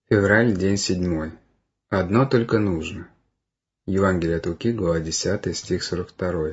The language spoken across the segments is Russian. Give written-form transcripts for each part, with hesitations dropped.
Февраль, день 7. Одно только нужно. Евангелие от Луки, глава 10, стих 42.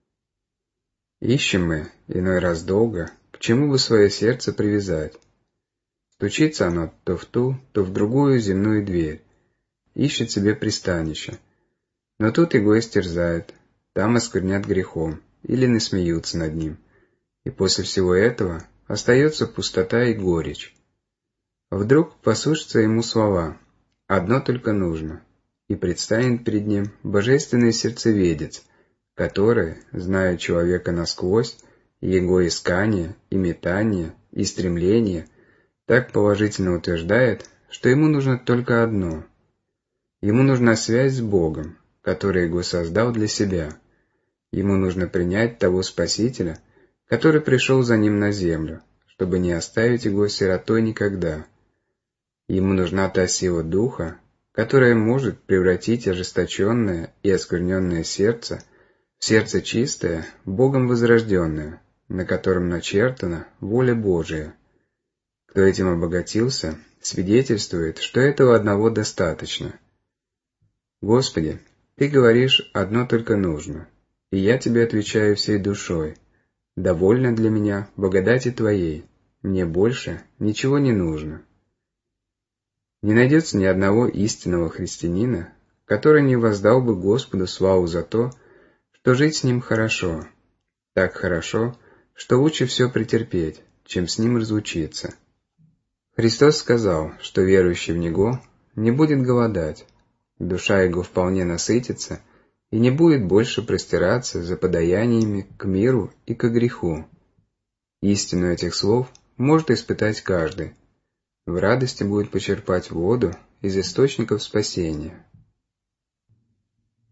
Ищем мы, иной раз долго, к чему бы свое сердце привязать. Стучится оно то в ту, то в другую земную дверь, ищет себе пристанище. Но тут его истерзают, там осквернят грехом или насмеются над ним. И после всего этого остается пустота и горечь. Вдруг послышатся ему слова «одно только нужно», и предстанет перед ним божественный сердцеведец, который, зная человека насквозь, и его искания, и метания, и стремления, так положительно утверждает, что ему нужно только одно. Ему нужна связь с Богом, который его создал для себя. Ему нужно принять того Спасителя, который пришел за ним на землю, чтобы не оставить его сиротой никогда. Ему нужна та сила духа, которая может превратить ожесточенное и оскверненное сердце в сердце чистое, Богом возрожденное, на котором начертана воля Божия. Кто этим обогатился, свидетельствует, что этого одного достаточно. Господи, Ты говоришь, одно только нужно, и я Тебе отвечаю всей душой. Довольно для меня благодати Твоей, мне больше ничего не нужно. Не найдется ни одного истинного христианина, который не воздал бы Господу славу за то, что жить с Ним хорошо, так хорошо, что лучше все претерпеть, чем с Ним разлучиться. Христос сказал, что верующий в Него не будет голодать, душа его вполне насытится и не будет больше простираться за подаяниями к миру и к греху. Истину этих слов может испытать каждый. В радости будет почерпать воду из источников спасения.